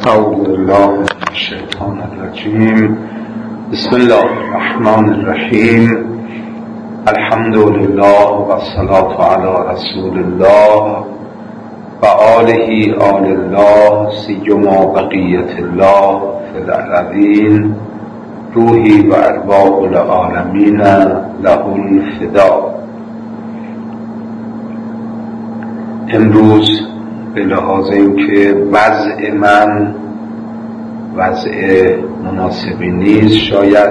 اعوذ بالله من الشیطان الرجیم. بسم الله الرحمن الرحیم. الحمد لله و الصلاة علی رسول الله و آله آل الله سیما بقیت الله فی الارضین روحی و ارواح العالمین له الفدا. امروز به لحاظ اینکه وضع من وضع مناسبی نیست، شاید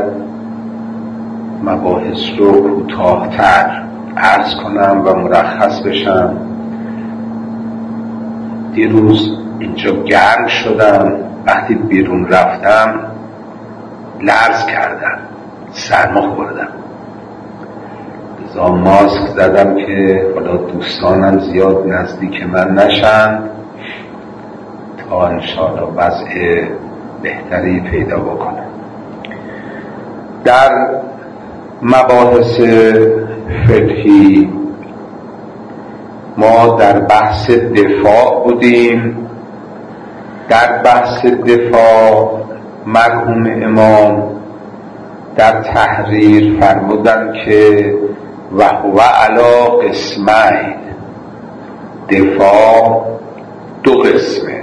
مباحث رو کوتاه‌تر عرض کنم و مرخص بشم. دیروز اینجا گرم شدم، وقتی بیرون رفتم لرز کردم، سرما خوردم، ماسک زدم که حالا دوستانم زیاد نزدیک من نشن تا انشاءالله وضع بهتری پیدا بکنم. در مباحث فقهی ما در بحث دفاع بودیم. در بحث دفاع مرحوم امام در تحریر فرمودن که و هو علی قسمین، دفاع دو قسمه،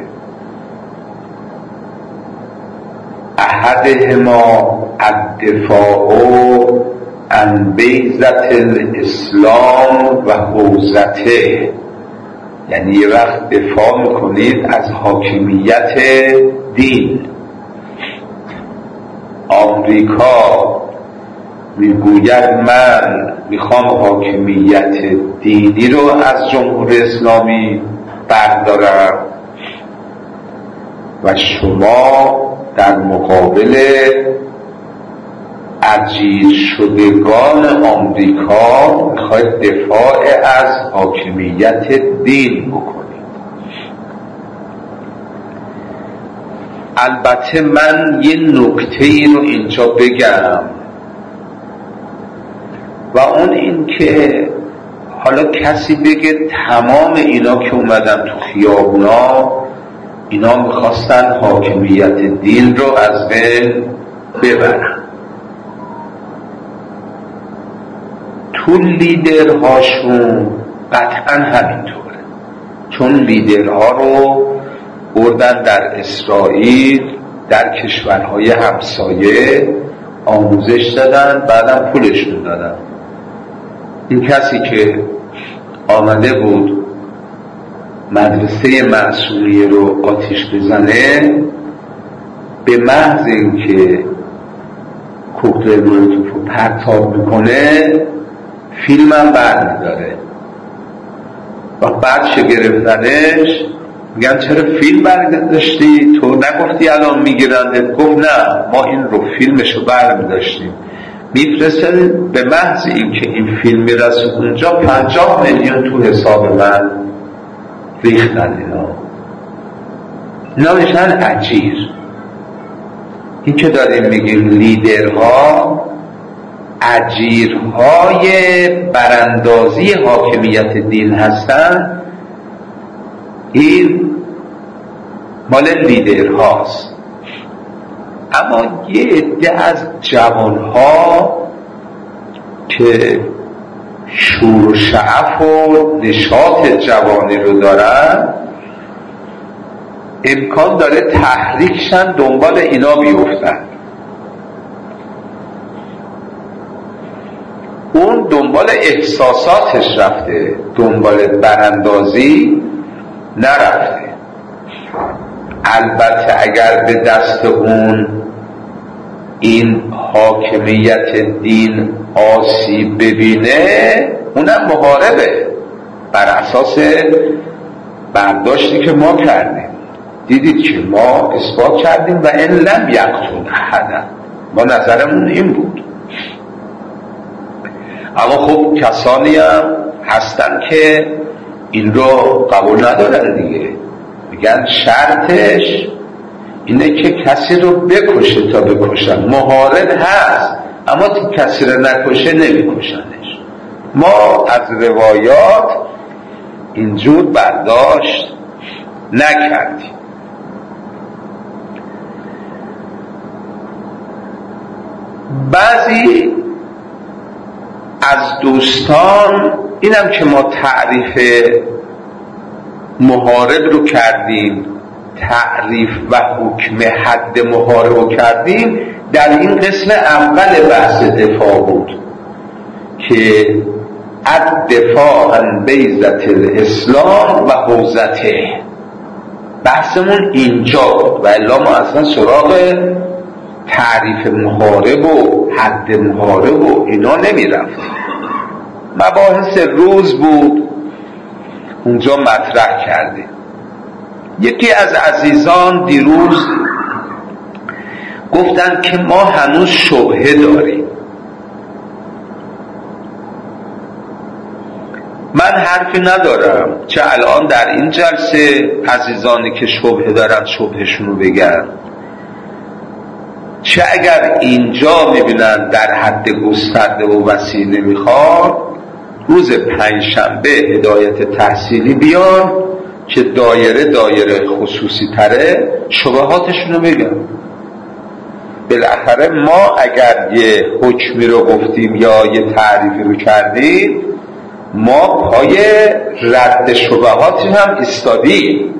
احدهما الدفاع عن بیضة الاسلام و حوزته، یعنی یه وقت دفاع میکنید از حاکمیت دین. آمریکا میگوید من میخوام حاکمیت دینی رو از جمهوری اسلامی بردارم و شما در مقابل اجیر شدگان آمریکا میخواید دفاع از حاکمیت دین بکنید. البته من یه نکته ای رو اینجا بگم و اون این که حالا کسی بگه تمام اینا که اومدن تو خیابونا اینا میخواستن حاکمیت دین رو از بین ببرن. تو لیدرهاشون قطعا همینطوره، چون لیدرها رو بردن در اسرائیل، در کشورهای همسایه آموزش دادن، بعدم پولشون دادن. این کسی که آمده بود مدرسه معصومیه رو آتیش بزنه، به محض اینکه کوکتل مولوتوف رو پرتاب میکنه فیلمم برمیداره و بعدش گرفتنش میگن چرا فیلم برمیداشتی؟ تو نگفتی الان میگیرن؟ گفت نه، ما این رو فیلمش رو برمیداشتیم. میفرسته به محض این که این فیلم میرسه اونجا 50 میلیون تو حساب من ریختن. اینا میشن اجیر. این که داریم میگیم لیدرها اجیرهای براندازی حاکمیت دین هستن، این مال لیدرهاست. اما یه عده از جوانها که شور و شعف و نشاط جوانی رو دارن امکان داره تحریکشن دنبال اینا بیفتن. اون دنبال احساساتش رفته، دنبال براندازی نرفته. البته اگر به دست اون این حاکمیت دین آسیب ببینه، اونم محاربه بر اساس برداشتی که ما کردیم. دیدید که ما اثبات کردیم و ان لم یقتل احدا، ما نظرمون این بود. اما خب کسانی هم هستن که این رو قبول ندارن دیگه، میگن شرطش اینه که کسی رو بکشه تا بکشن. محارب هست اما کسی رو نکشه نمیکشنش. ما از روایات اینجور برداشت نکردیم. بعضی از دوستان، اینم که ما تعریف محارب رو کردیم، تعریف و حکم حد محارب رو کردیم، در این قسم اول بحث دفاع بود که الدفاع عن بیضة الاسلام و حوزته، بحثمون اینجا بود و الا ما اصلا سراغ تعریف محارب و حد محارب و اینا نمی رفت. مباحث روز بود اونجا مطرح کردیم. یکی از عزیزان دیروز گفتن که ما هنوز شبهه داریم. من حرفی ندارم چه الان در این جلسه عزیزانی که شبهه دارن شبهشونو بگن، چه اگر اینجا میبینن در حد گسترده و وسیع نمیخواد، روز پنجشنبه هدایت تحصیلی بیان که دایره خصوصی تره شبهاتشونو بگن. بالاخره ما اگر یه حکمی رو گفتیم یا یه تعریفی رو کردیم، ما پای رد شبهاتی هم ایستادیم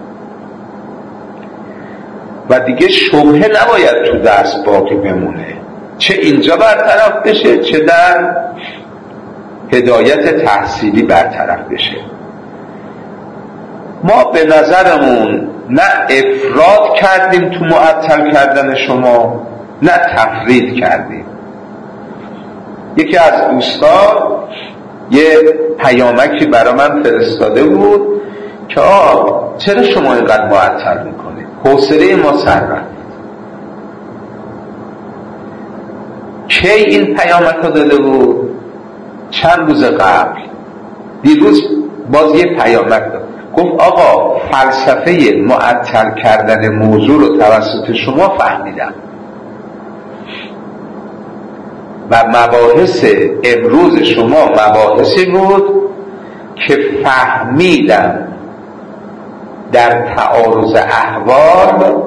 و دیگه شبهه نباید تو درس باقی بمونه، چه اینجا برطرف بشه چه در هدایت تحصیلی برطرف بشه. ما به نظرمون نه افراد کردیم تو معطل کردن شما، نه تفرید کردیم. یکی از دوستان یه پیامکی برای من فرستاده بود که چرا شما اینقدر معطل میکنید، حوصله ما سر رفت. کی این پیامک رو داده بود؟ چند روز قبل. دیروز باز یه پیامک داد، گفت آقا فلسفه معطل کردن موضوع رو توسط شما فهمیدم و مباحث امروز شما مباحثی بود که فهمیدم در تعارض احوال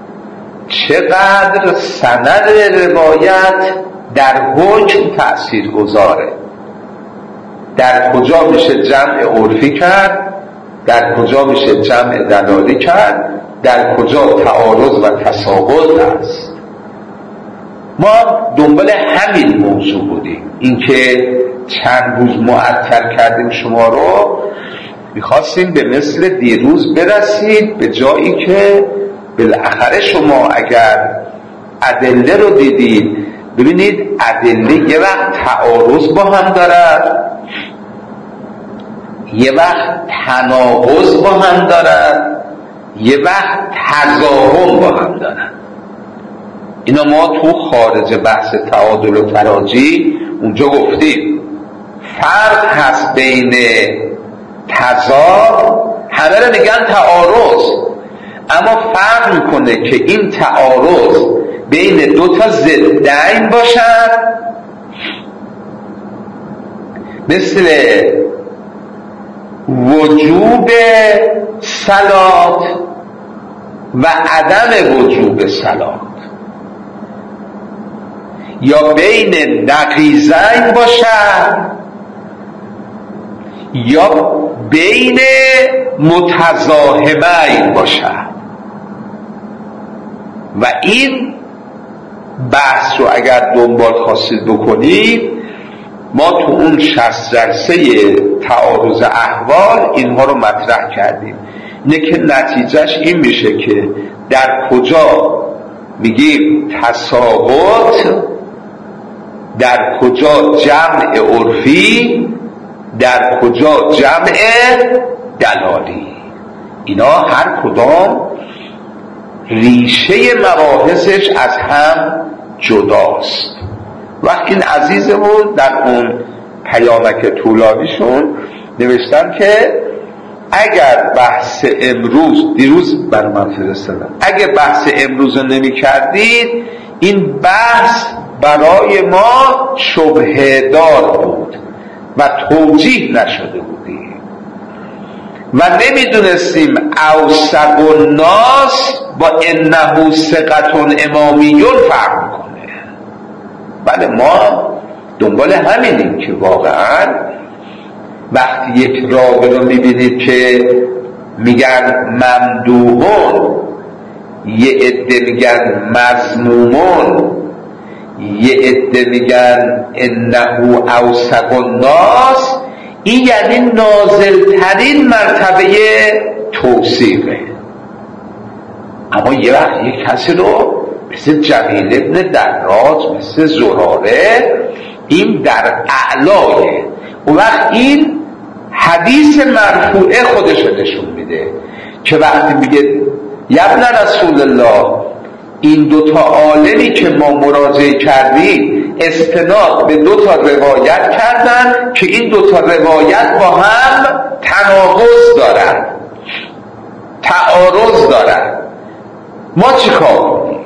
چقدر سند روایت در حکم تأثیر گذاره، در کجا میشه جمع عرفی کرد، در کجا میشه جمع دلالی کرد، در کجا تعارض و تساقط است. ما دنبال همین موضوع بودیم، اینکه چند روز معطل کردیم شما رو، میخواستیم به مثل دیروز برسید به جایی که بالاخره شما اگر ادله رو دیدید، ببینید ادله یه وقت تعارض با هم دارد، یه وقت تناقض با هم دارد، یه وقت تضاهم با هم دارد. اینا ما تو خارج بحث تعادل و تراجی اونجا گفتیم فرق هست بین تضاد، همه رو میگن تعارض، اما فرق میکنه که این تعارض بین دو تا ضدین باشد، مثل وجوب صلات و عدم وجوب صلات، یا بین نقیضین باشد یا بین متضاهمین باشد. و این بحث رو اگر دنبال خواستید بکنید، ما تو اون 60 جلسه تعارض احوال اینها رو مطرح کردیم. اینه که نتیجهش این میشه که در کجا میگیم تساقط، در کجا جمع عرفی، در کجا جمع دلالی. اینا هر کدام ریشه مباحثش از هم جداست. وقتی این عزیزمون در اون پیامک طولانیشون نوشتن که اگر بحث امروز، دیروز برای من فرستادن، اگه بحث امروز رو نمی کردید این بحث برای ما شبهه دار بود و توجیه نشده بودیم و نمیدونستیم اوثق الناس با انه ثقة امامی فرق کنه. بله ما دنبال همینیم که واقعا وقتی یک راوی رو میبینید که میگن ممدوحون، یه عده میگن مذمومون، یه عده میگن انه اوثق الناس، این یعنی نازلترین مرتبه توصیفه. اما یه وقت یک کسی رو مثل جمیل ابن دراج، مثل زراره، این در اعلایه. اون وقت این حدیث مرفوعه خودش رو نشون میده که وقتی میگه ابن رسول الله، این دوتا عالمی که ما مراجعه کردیم استناد به دوتا روایت کردن که این دوتا روایت با هم تناقض دارن، تعارض دارن، ما چی کار کنیم؟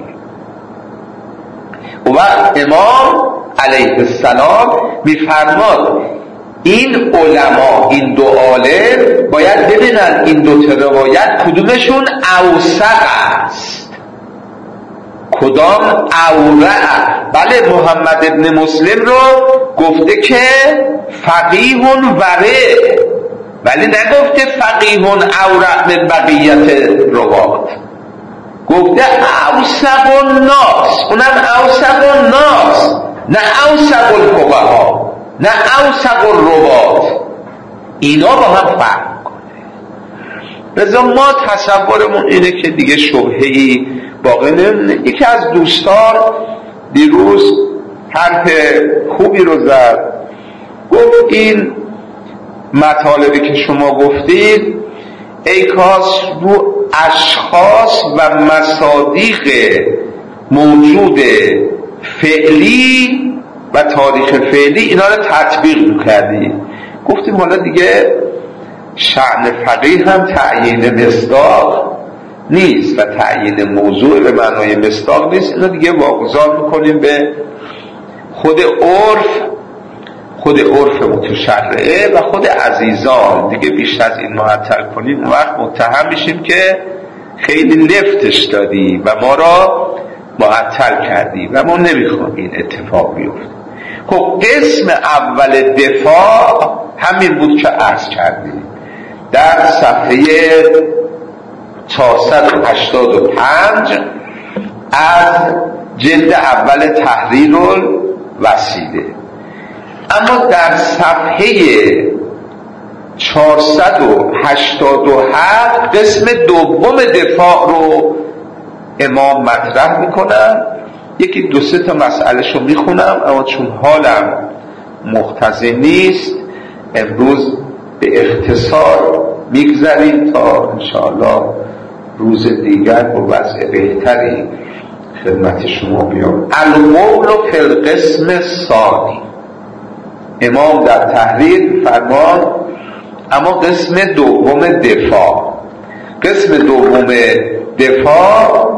و امام علیه السلام میفرماد این علما، این دو عالم باید ببینن این دو تا روایت کدومشون اوثق است، کدام اورع. بله محمد ابن مسلم رو گفته که فقیه ورع، ولی نگفته فقیه اورع من بقیت روات، گفته اوثق الناس، اونم اوثق الناس، نه اوثق الفقها، نه اوثق الروات. اینا با هم فرق کنه. لذا ما تصورمون اینه که دیگه شبهه‌ای باقی نمونه. یکی از دوستان دیروز حرف خوبی رو زد، گفت این مطالبی که شما گفتید ای کاش رو اشخاص و مصادیق موجود فعلی و تاریخ فعلی اینا رو تطبیق می‌کردی. گفتیم حالا دیگه شأن فقیه هم تعیین مصداق نیست و تعیین موضوع به معنای مصداق نیست، اینا دیگه واگذار میکنیم به خود عرف متشرعه و خود عزیزان. دیگه بیشتر از این معطل کنیم اون وقت متهم میشیم که خیلی لفتش دادی و ما را معطل کردی و ما نمیخوام این اتفاق بیفته. خب قسم اول دفاع همین بود که عرض کردیم در صفحه 485 از جلد اول تحریر الوسیله. اما در صفحه 487 قسم دوم دفاع رو امام مطرح میکنم. یکی دو سه تا مسئله رو میخونم، اما چون حالم مقتضی نیست امروز به اختصار میگذاریم تا انشاءالله روز دیگر با وضع بهتری خدمت شما بیام. القول فی القسم الثانی، امام در تحریر فرمان اما قسم دوم دفاع. قسم دوم دفاع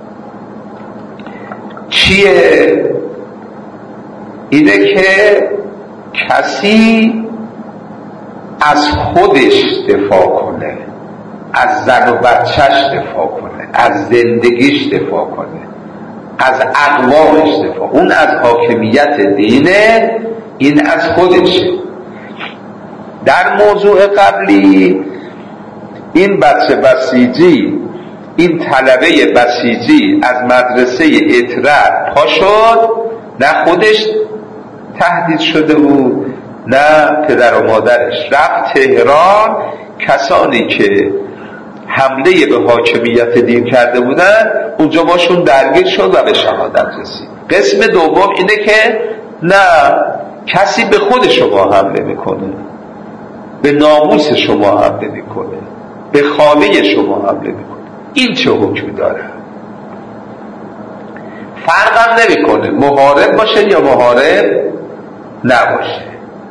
چیه؟ اینه که کسی از خودش دفاع کنه، از زن و بچهش دفاع کنه، از زندگیش دفاع کنه، از اقوامش دفاع. اون از حاکمیت دینه، این از خودشه. در موضوع قبلی این بچه بسیجی، این طلبه بسیجی از مدرسه اطرد پا شد، نه خودش تهدید شده بود نه پدر و مادرش، رفت تهران. کسانی که حمله به حاکمیت دین کرده بودن اونجا باشون درگیر شد و به شهادت رسید. قسم دوم اینه که نه کسی به خود شما حمله میکنه، به ناموس شما حمله میکنه، به خانه شما حمله میکنه، این چه حکمی داره؟ فرقم نمیکنه محارب باشه یا محارب نباشه.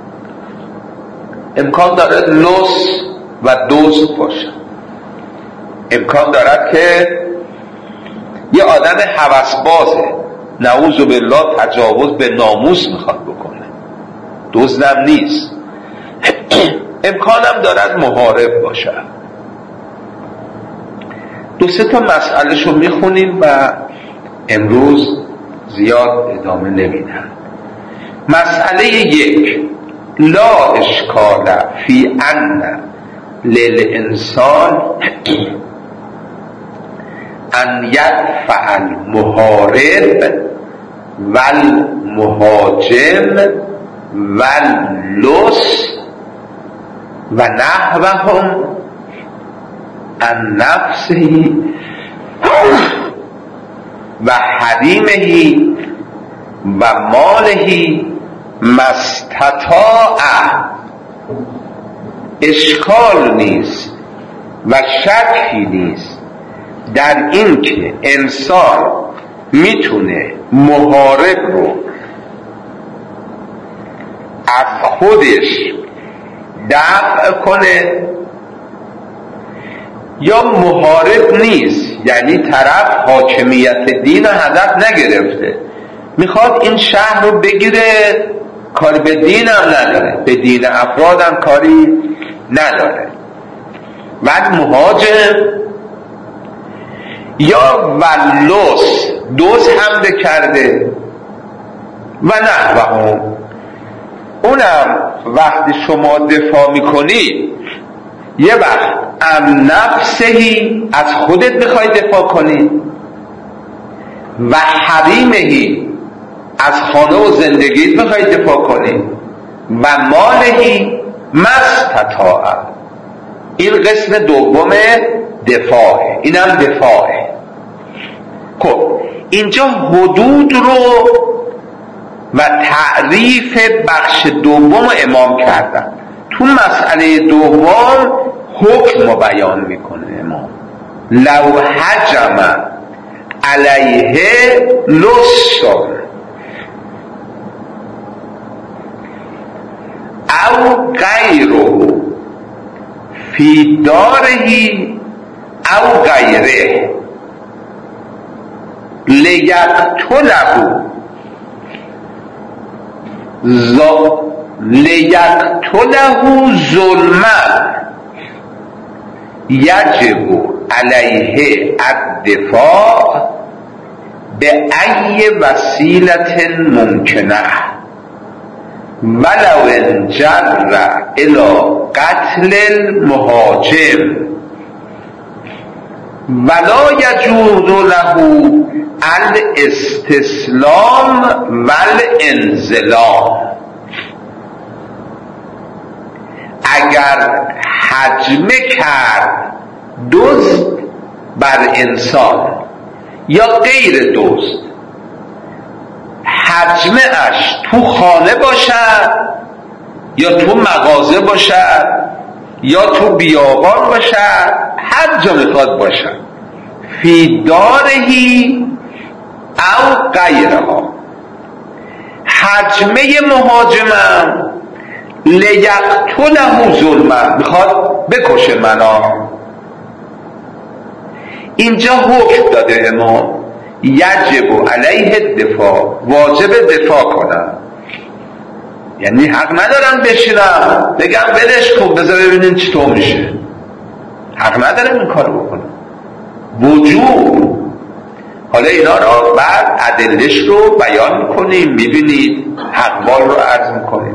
امکان داره لص و دزد باشه، امکان دارد که یه آدم هوسبازه نعوذ بالله تجاوز به ناموس میخواد بکنه، دزدم نیست. امکانم دارد محارب باشه. دو سه تا مسئله شو میخونیم و امروز زیاد ادامه نمیدم. مسئله 1 لا اشکال فی ان للانسان ان یدفع المحارب والمهاجم واللص و نحوهم عن نفسه و حریمه و ماله ما استطاع. اشکال نیست و شکی نیست در این که انسان میتونه محارب رو از خودش دفع کنه یا محارب نیست، یعنی طرف حاکمیت دین رو هدف نگرفته، میخواد این شهر رو بگیره، کاری به دین هم نداره، به دین افراد هم کاری نداره. بعد مهاجم یا ولوس دوز حمله کرده و نه و اونم وقتی شما دفاع میکنی یه وقت ام نفسهی از خودت میخوای دفاع کنی و حریمهی از خانه و زندگیت میخوای دفاع کنی و مالهی مستطاع. این قسم دوم دفاعه، اینم دفاعه. خب اینجا حدود رو و تعریف بخش دوم رو امام کردن. تو مسئله دوم حکم رو بیان میکنه امام. لو حجم علیه لص او غیره فی داره او غیره لیقتله ظلما یجب علیه الدفاع به ای وسیلة ممکنه ولو انجر الى قتل المهاجم ولا یجوز له الاستسلام والانزلام. اگر حجمه کرد دزد بر انسان یا غیر دزد، حجمه اش تو خانه باشد یا تو مغازه باشد یا تو بیابان باشد، هر جا میخواد باشد، فی دارهی او غیرها، حجمه مهاجمم لیقتله ظلما، میخواد بکشه منو. اینجا حکم داده امام یجب علیه الدفاع، واجب دفاع کنم، یعنی حق ندارم بشینم بگم ولش کن بذار ببینیم چطور میشه، حق ندارم این کارو بکنم، وجوب. حالا اینا رو بعد ادلش رو بیان میکنیم، میبینید اقوال رو عرض میکنیم.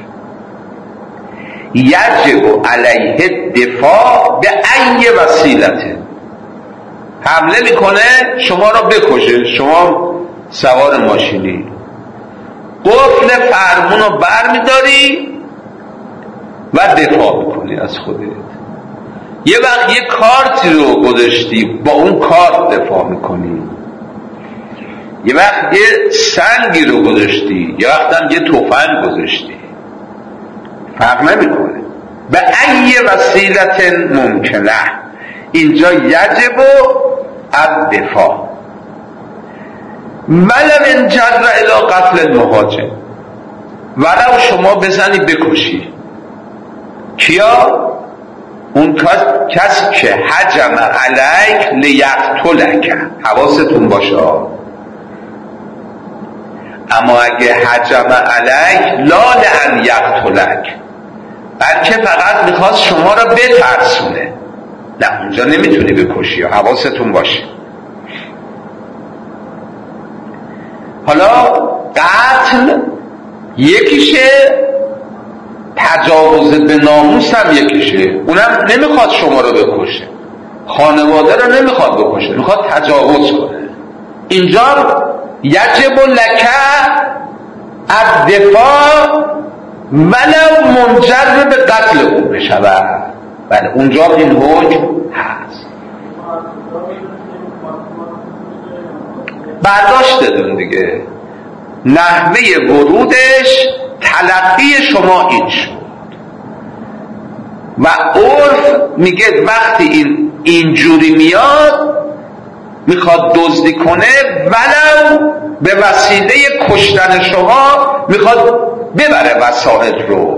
یجب علیه الدفاع به ای وسیلته، حمله میکنه شما رو بکشه، شما سوار ماشینی قفل فرمون رو بر میداری و دفاع میکنی از خودت. یه وقت یه کارتی رو گذاشتی با اون کارت دفاع میکنی، یه وقت یه سنگی رو گذاشتی، یه وقت هم یه تفنگ گذاشتی، فرق نمیکنه. به ای وسیلت ممکنه، اینجا یجب الدفاع ولو انجر الی قتل المهاجم، ولو شما بزنی بکشی کیا؟ اون کسی که حجم علیک لیقتلک، حواستون باشه. اما اگه حجم علیک لا لان یقتلک، بلکه فقط میخواست شما را بترسونه، نه اونجا نمیتونی بکشی، حواستون باشه. حالا قتل یکیشه، تجاوز به ناموس هم یکیشه. اونم نمیخواد شما رو بکشه، خانواده رو نمیخواد بکشه، میخواد تجاوز کنه. اینجا یجب لک الدفاع ولو منجر به قتل اون بشود. بله اونجا این حکم هست. برداشت دادون دیگه، نحوه ورودش تلقی شما این شد و عرف میگه وقتی اینجوری میاد میخواد دزدی کنه ولو به وسیله کشتن شما میخواد ببره وسایل رو.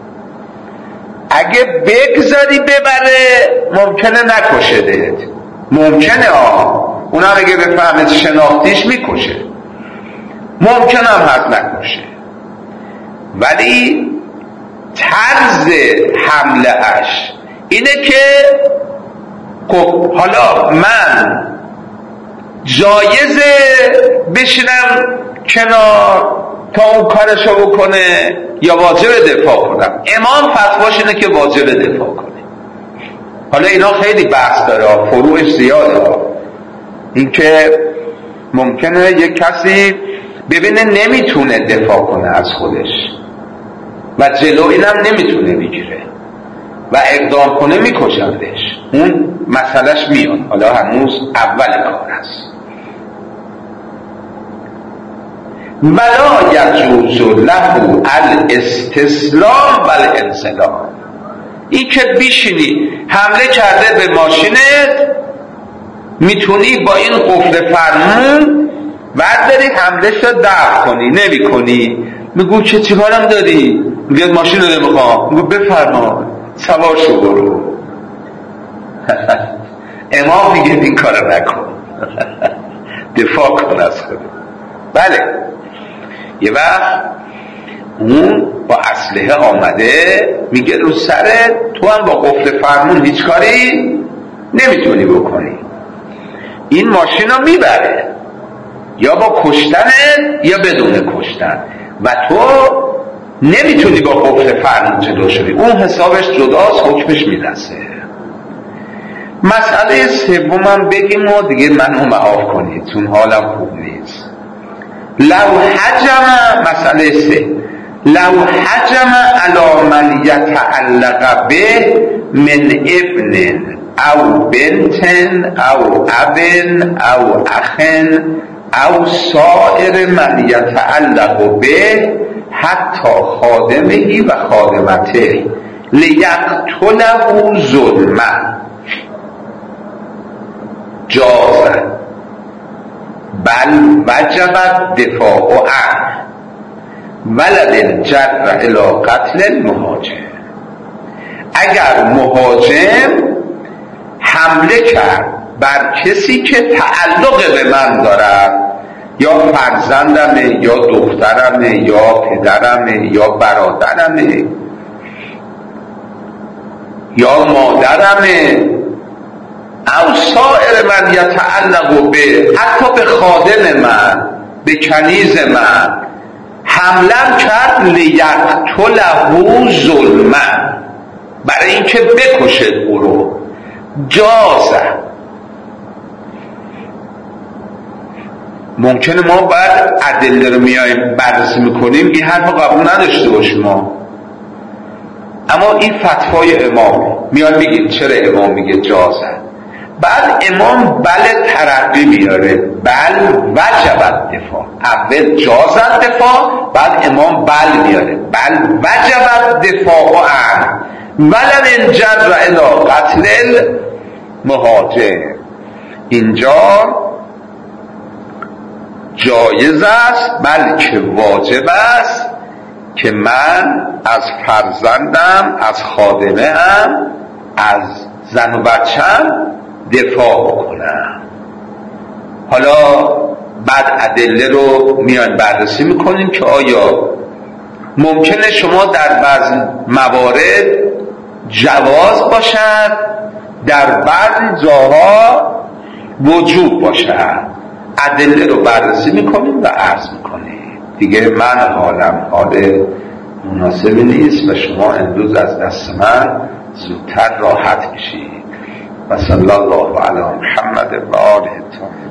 اگه بگذاری ببره ممکنه نکشدت، ممکنه اونم اگه بفهمه شناختیش میکشه، ممکنه هم هست نکشه. ولی طرز حمله اش اینه که خب حالا من جایزه بشینم کنار تا اون کارشو بکنه یا واجب دفاع کنم؟ امام فتواش اینه که واجب دفاع کنه. حالا اینا خیلی بحث داره، فروعش زیاده. این که ممکنه یک کسی ببینه نمیتونه دفاع کنه از خودش و جلو اینم نمیتونه بگیره و اقدام کنه میکشندش، اون مسئلهش میاد، حالا هنوز اول کار است. ولا یجوز له الاستسلام و الانسلام. این که بیشینی حمله کرده به ماشینت، میتونی با این قفل فرمون برداری حملش رو دفع کنی، نمی کنی. میگو چه کارم داری؟ میگه ماشین رو نمیخوام. میگو بفرما سوار شو برو. امام میگه این کارو نکن، دفاع کن از خود. بله یه وقت اون با اسلحه آمده میگه رو سرت، تو هم با قفل فرمون هیچ کاری نمیتونی بکنی. این ماشین رو میبره یا با کشتنت یا بدون کشتن و تو نمیتونی با قفل فرمون جلو شدی، اون حسابش جداست، حکمش میرسه. مسئله سومم بگیم و دیگه منو معاف کنید چون حالم خوب نیست. لو حجم، مسئله سه، لو حجم علی من یتعلق به من ابن او بنت او ابن او اخن او سائر من یتعلق به حتی خادمهی و خادمته لیقتله ظلما جازا بل وجبت دفاع عنه ولد جر الی قتل المهاجم. اگر مهاجم حمله کرد بر کسی که تعلق به من دارد، یا فرزندمه یا دخترمه یا پدرمه یا برادرمه یا مادرمه، او سایر من یتعلق به، حتی به خادم من، به کنیز من حملم کرد، لیقتله ظلما، برای اینکه بکشد او رو، جازه. ممکنه ما بعد ادله رو میایم بررسی میکنیم این حرف قبول نداشته باشیم ما، اما این فتوای امام میاد میگیم چرا امام میگه جازه. بعد امام بل ترقی میاره، بل وجبت دفاع، اول جازت دفاع، بعد امام بل میاره، بل وجبت دفاع عنه ولن انجر الی قتل المهاجم. اینجا جایز است بلکه واجب است که من از فرزندم، از خادمه‌ام، از زن و بچه‌م دفاع بکنم. حالا بعد ادله رو میان بررسی میکنیم که آیا ممکنه شما در بعضی موارد جواز باشد، در بعضی جاها وجوب باشد. ادله رو بررسی میکنیم و عرض میکنیم. دیگه من حالم حال مناسبی نیست و شما امروز از دست من زودتر راحت میشید. و صلی الله علی محمد و آله الطاهرین.